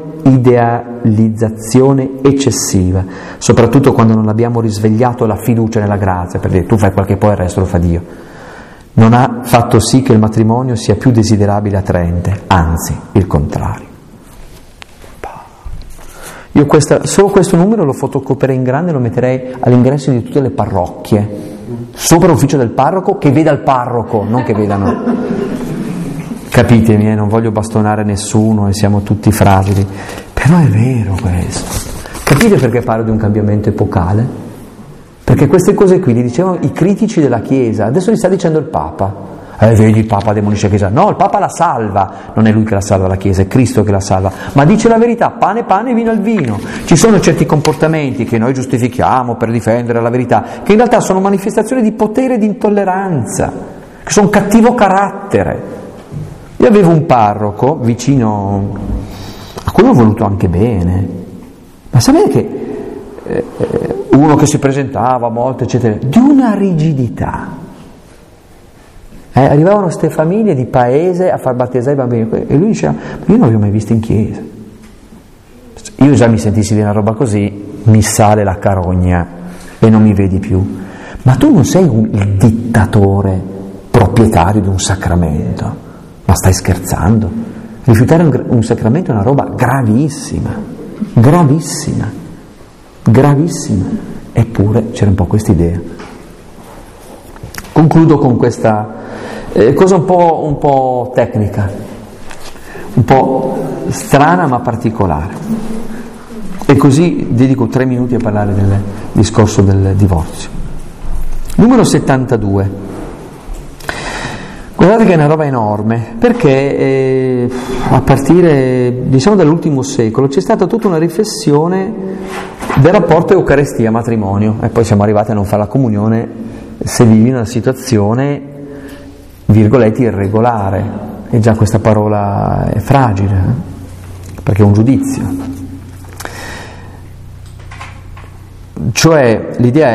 eccessiva, soprattutto quando non abbiamo risvegliato la fiducia nella grazia, per dire tu fai quel che puoi, il resto lo fa Dio, non ha fatto sì che il matrimonio sia più desiderabile e attraente, anzi il contrario. Io solo questo numero lo fotocoperei in grande e lo metterei all'ingresso di tutte le parrocchie, sopra l'ufficio del parroco, che veda il parroco, non che vedano. Capitemi, non voglio bastonare nessuno e siamo tutti fragili, però è vero questo. Capite perché parlo di un cambiamento epocale? Perché queste cose qui li dicevano i critici della Chiesa, adesso li sta dicendo il Papa. Vedi, il Papa demolisce la Chiesa. No, il Papa la salva, non è lui che la salva la Chiesa, è Cristo che la salva, ma dice la verità, pane pane, vino al vino. Ci sono certi comportamenti che noi giustifichiamo per difendere la verità, che in realtà sono manifestazioni di potere e di intolleranza, che sono cattivo carattere. Io avevo un parroco vicino, a cui ho voluto anche bene, ma sapete che uno che si presentava molto, eccetera, di una rigidità. Arrivavano queste famiglie di paese a far battezzare i bambini e lui diceva: io non li ho mai visti in chiesa. Io già mi sentissi di una roba così, mi sale la carogna e non mi vedi più. Ma tu non sei il dittatore proprietario di un sacramento, ma stai scherzando? Rifiutare un sacramento è una roba gravissima, gravissima, gravissima. Eppure c'era un po' questa idea. Concludo con questa cosa un po' tecnica, un po' strana ma particolare. E così dedico 3 minuti a parlare del discorso del divorzio. Numero 72. Guardate che è una roba enorme, perché a partire, diciamo, dall'ultimo secolo c'è stata tutta una riflessione del rapporto Eucaristia-matrimonio, e poi siamo arrivati a non fare la comunione se vivi in una situazione, virgolette, irregolare. E già questa parola è fragile, perché è un giudizio. Cioè l'idea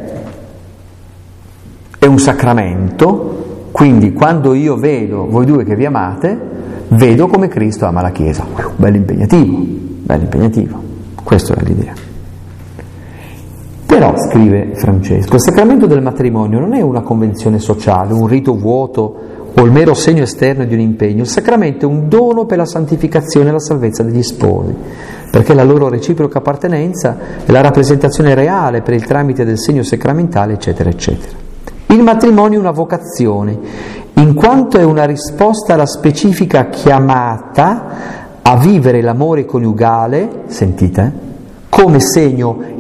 è un sacramento, quindi quando io vedo voi due che vi amate, vedo come Cristo ama la Chiesa. Bello impegnativo, questa è l'idea. Però, scrive Francesco, il sacramento del matrimonio non è una convenzione sociale, un rito vuoto o il mero segno esterno di un impegno. Il sacramento è un dono per la santificazione e la salvezza degli sposi, perché la loro reciproca appartenenza è la rappresentazione reale per il tramite del segno sacramentale, eccetera, eccetera. Il matrimonio è una vocazione, in quanto è una risposta alla specifica chiamata a vivere l'amore coniugale, sentite, come segno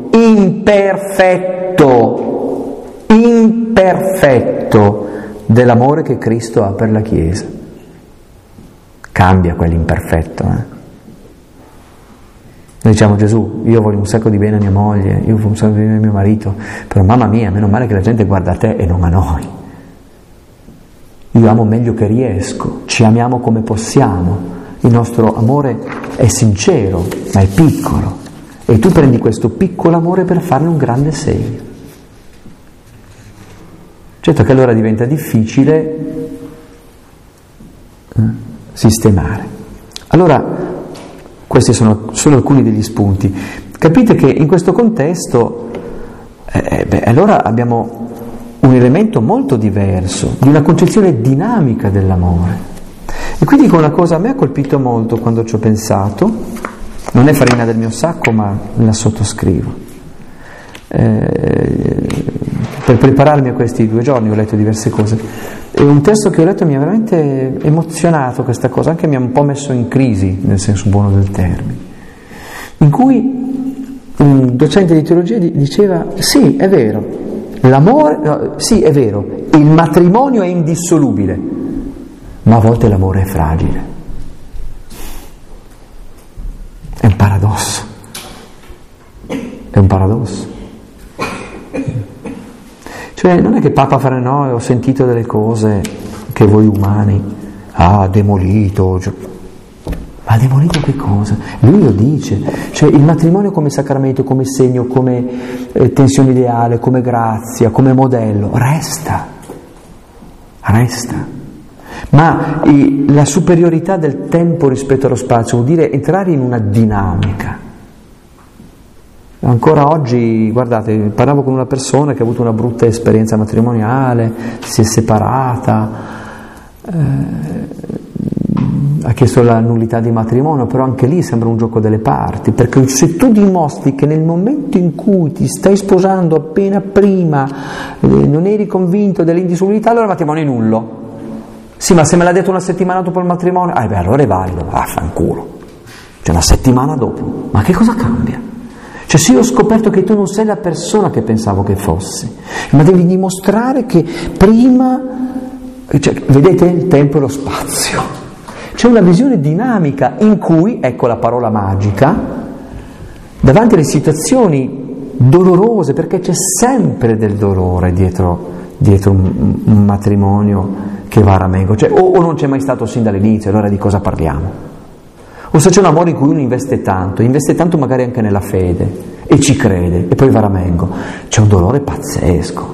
imperfetto dell'amore che Cristo ha per la Chiesa. Cambia quell'imperfetto. Noi diciamo: Gesù, io voglio un sacco di bene a mia moglie, io voglio un sacco di bene a mio marito, però mamma mia, meno male che la gente guarda a te e non a noi. Io amo meglio che riesco, ci amiamo come possiamo, il nostro amore è sincero, ma è piccolo. E tu prendi questo piccolo amore per farne un grande segno. Certo che allora diventa difficile sistemare. Allora, questi sono solo alcuni degli spunti. Capite che in questo contesto, allora abbiamo un elemento molto diverso, di una concezione dinamica dell'amore. E qui dico una cosa, a me ha colpito molto quando ci ho pensato. Non è farina del mio sacco, ma la sottoscrivo. Per prepararmi a questi 2 giorni ho letto diverse cose. E un testo che ho letto mi ha veramente emozionato, questa cosa, anche mi ha un po' messo in crisi, nel senso buono del termine, in cui un docente di teologia diceva: sì, è vero, sì, è vero, il matrimonio è indissolubile, ma a volte l'amore è fragile. È un paradosso. È un paradosso. Cioè, non è che Papa farà: no, ho sentito delle cose che voi umani ha demolito. Ma ha demolito che cosa? Lui lo dice. Cioè, il matrimonio come sacramento, come segno, come tensione ideale, come grazia, come modello, resta. Ma la superiorità del tempo rispetto allo spazio vuol dire entrare in una dinamica. Ancora oggi, guardate, parlavo con una persona che ha avuto una brutta esperienza matrimoniale, si è separata, ha chiesto la nullità di matrimonio, però anche lì sembra un gioco delle parti, perché se tu dimostri che nel momento in cui ti stai sposando appena prima non eri convinto dell'indissolubilità, allora il matrimonio è nullo. Sì, ma se me l'ha detto una settimana dopo il matrimonio, allora è valido, affanculo. Cioè una settimana dopo, ma che cosa cambia? Cioè sì, ho scoperto che tu non sei la persona che pensavo che fossi, ma devi dimostrare che prima, cioè, vedete il tempo e lo spazio, c'è una visione dinamica in cui, ecco la parola magica, davanti alle situazioni dolorose, perché c'è sempre del dolore dietro un matrimonio che va a ramengo, cioè, o non c'è mai stato sin dall'inizio, allora di cosa parliamo? O se c'è un amore in cui uno investe tanto magari anche nella fede, e ci crede, e poi va a ramengo, c'è un dolore pazzesco.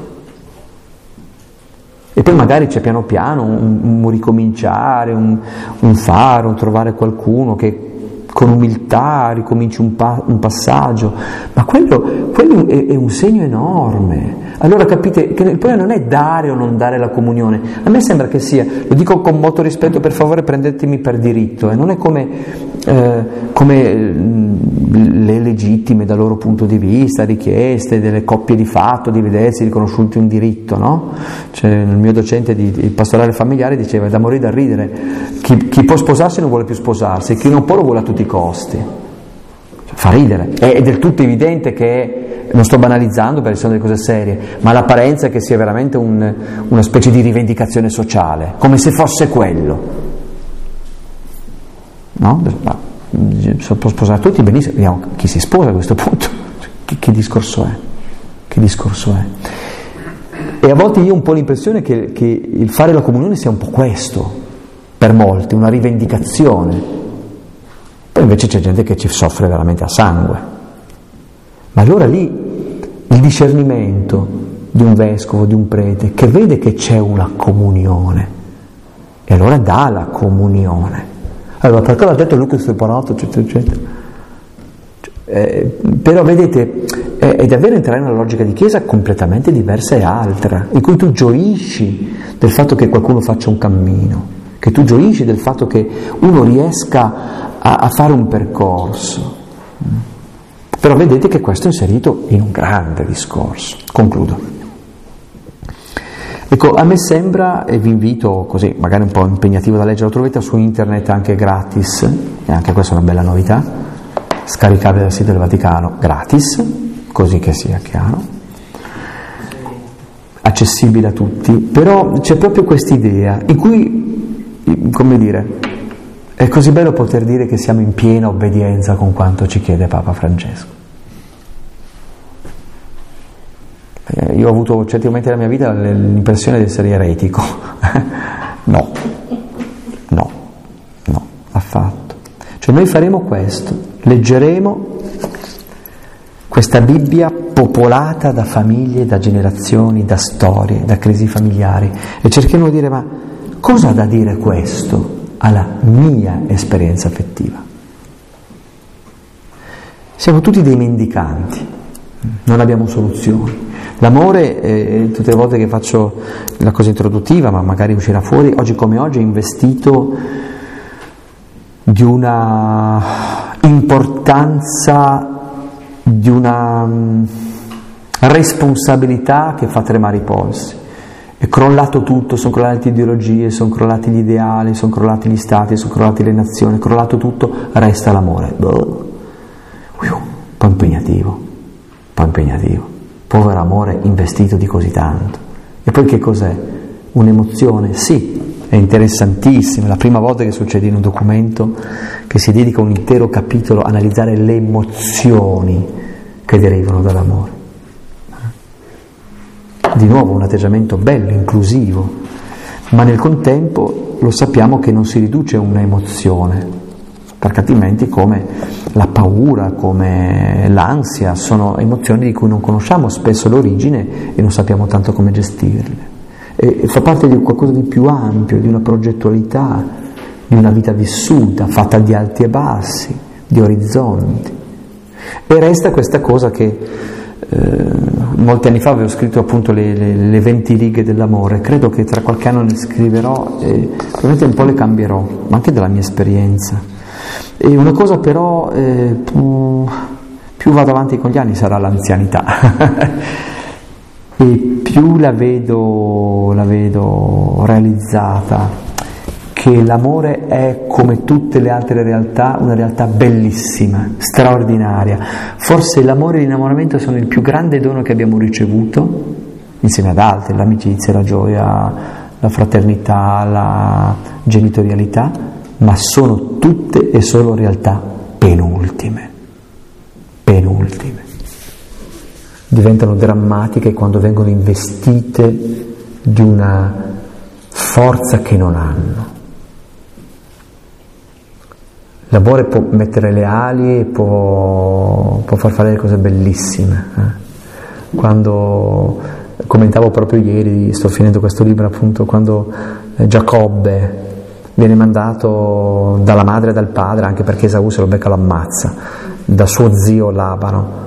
E poi magari c'è piano piano un ricominciare, un fare, un trovare qualcuno che con umiltà ricominci un passaggio, ma quello è un segno enorme. Allora capite che il problema non è dare o non dare la comunione, a me sembra che sia, lo dico con molto rispetto, per favore prendetemi per diritto, non è come le legittime dal loro punto di vista, richieste delle coppie di fatto di vedersi riconosciuti un diritto, no? Cioè, il mio docente di pastorale familiare diceva: da morire da ridere, chi può sposarsi non vuole più sposarsi, chi non può lo vuole a tutti i costi. Fa ridere, è del tutto evidente che, non sto banalizzando perché sono delle cose serie, ma l'apparenza è che sia veramente una specie di rivendicazione sociale, come se fosse quello. No? Può sposare tutti, benissimo, vediamo chi si sposa a questo punto, che discorso è? Che discorso è? E a volte io ho un po' l'impressione che il fare la comunione sia un po' questo, per molti, una rivendicazione. Poi invece c'è gente che ci soffre veramente a sangue. Ma allora lì il discernimento di un vescovo, di un prete, che vede che c'è una comunione, e allora dà la comunione. Allora, perché l'ha detto lui che si è separato, eccetera, eccetera. Però vedete, è davvero entrare in una logica di chiesa completamente diversa e altra, in cui tu gioisci del fatto che qualcuno faccia un cammino, che tu gioisci del fatto che uno riesca a fare un percorso. Però vedete che questo è inserito in un grande discorso. Concludo. Ecco, a me sembra, e vi invito così, magari un po' impegnativo da leggere, lo trovate su internet anche gratis, e anche questa è una bella novità, scaricabile dal sito del Vaticano, gratis, così che sia chiaro, accessibile a tutti, però c'è proprio quest'idea in cui, come dire, è così bello poter dire che siamo in piena obbedienza con quanto ci chiede Papa Francesco. Io ho avuto certi momenti della mia vita l'impressione di essere eretico. No, affatto. Cioè noi faremo questo, leggeremo questa Bibbia popolata da famiglie, da generazioni, da storie, da crisi familiari, e cerchiamo di dire: ma cosa ha da dire questo alla mia esperienza affettiva? Siamo tutti dei mendicanti, non abbiamo soluzioni. L'amore, tutte le volte che faccio la cosa introduttiva, ma magari uscirà fuori, oggi come oggi è investito di una importanza, di una responsabilità che fa tremare i polsi. È crollato tutto, sono crollate le ideologie, sono crollati gli ideali, sono crollati gli stati, sono crollate le nazioni, è crollato tutto, resta l'amore. Un po' impegnativo. Povero amore investito di così tanto. E poi che cos'è? Un'emozione? Sì, è interessantissimo, è la prima volta che succede in un documento che si dedica un intero capitolo a analizzare le emozioni che derivano dall'amore. Di nuovo un atteggiamento bello, inclusivo, ma nel contempo lo sappiamo che non si riduce a una emozione, perché altrimenti come la paura, come l'ansia, sono emozioni di cui non conosciamo spesso l'origine e non sappiamo tanto come gestirle. E fa parte di qualcosa di più ampio, di una progettualità, di una vita vissuta, fatta di alti e bassi, di orizzonti. E resta questa cosa che molti anni fa avevo scritto appunto le 20 righe dell'amore, credo che tra qualche anno ne scriverò e probabilmente un po' le cambierò, ma anche dalla mia esperienza. E una cosa però, più vado avanti con gli anni sarà l'anzianità e più la vedo realizzata, che l'amore è, come tutte le altre realtà, una realtà bellissima, straordinaria. Forse l'amore e l'innamoramento sono il più grande dono che abbiamo ricevuto, insieme ad altri, l'amicizia, la gioia, la fraternità, la genitorialità, ma sono tutte e solo realtà penultime. Diventano drammatiche quando vengono investite di una forza che non hanno. L'amore può mettere le ali e può far fare delle cose bellissime. Quando commentavo proprio ieri, sto finendo questo libro appunto, quando Giacobbe viene mandato dalla madre e dal padre, anche perché Esaù se lo becca lo ammazza, da suo zio Labano,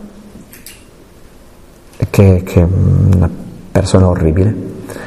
che è una persona orribile,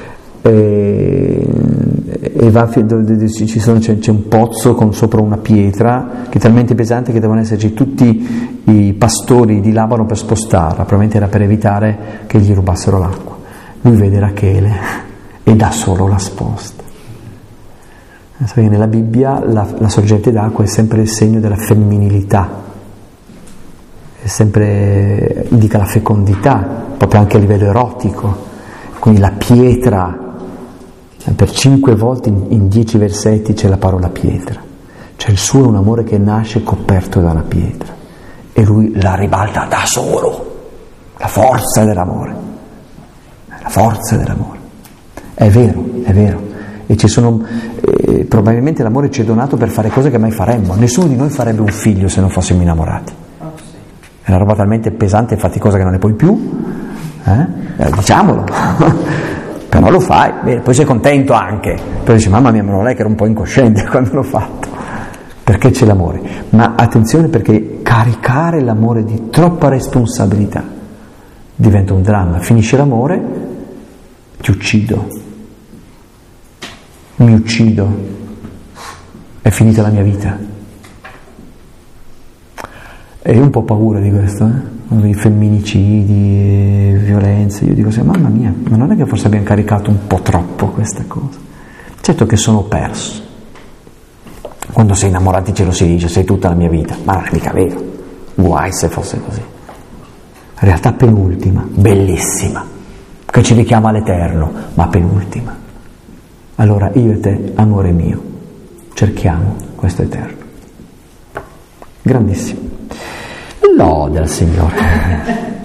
e va, c'è un pozzo con sopra una pietra che è talmente pesante che devono esserci tutti i pastori di Labano per spostarla, probabilmente era per evitare che gli rubassero l'acqua. Lui vede Rachele e da solo la sposta. Perché nella Bibbia la sorgente d'acqua è sempre il segno della femminilità, è sempre, indica la fecondità, proprio anche a livello erotico. Quindi la pietra, per 5 volte in 10 versetti c'è la parola pietra, cioè il suo è un amore che nasce coperto da una pietra e lui la ribalta da solo, la forza dell'amore, è vero, e ci sono, probabilmente l'amore ci è donato per fare cose che mai faremmo, nessuno di noi farebbe un figlio se non fossimo innamorati, è una roba talmente pesante e faticosa che non ne puoi più, diciamolo. Però lo fai, bene, poi sei contento anche, però dici mamma mia, ma non è che ero un po' incosciente quando l'ho fatto, perché c'è l'amore. Ma attenzione, perché caricare l'amore di troppa responsabilità diventa un dramma. Finisce l'amore, ti uccido, mi uccido, è finita la mia vita. E ho un po' paura di questo, i femminicidi, violenze. Io dico sempre, mamma mia, ma non è che forse abbiamo caricato un po' troppo queste cose? Certo che sono perso. Quando sei innamorati ce lo si dice, sei tutta la mia vita, ma non è mica vero, guai se fosse così. Realtà penultima, bellissima, che ci richiama all'eterno, ma penultima. Allora io e te, amore mio, cerchiamo questo eterno. Grandissimo. Lode al Signore.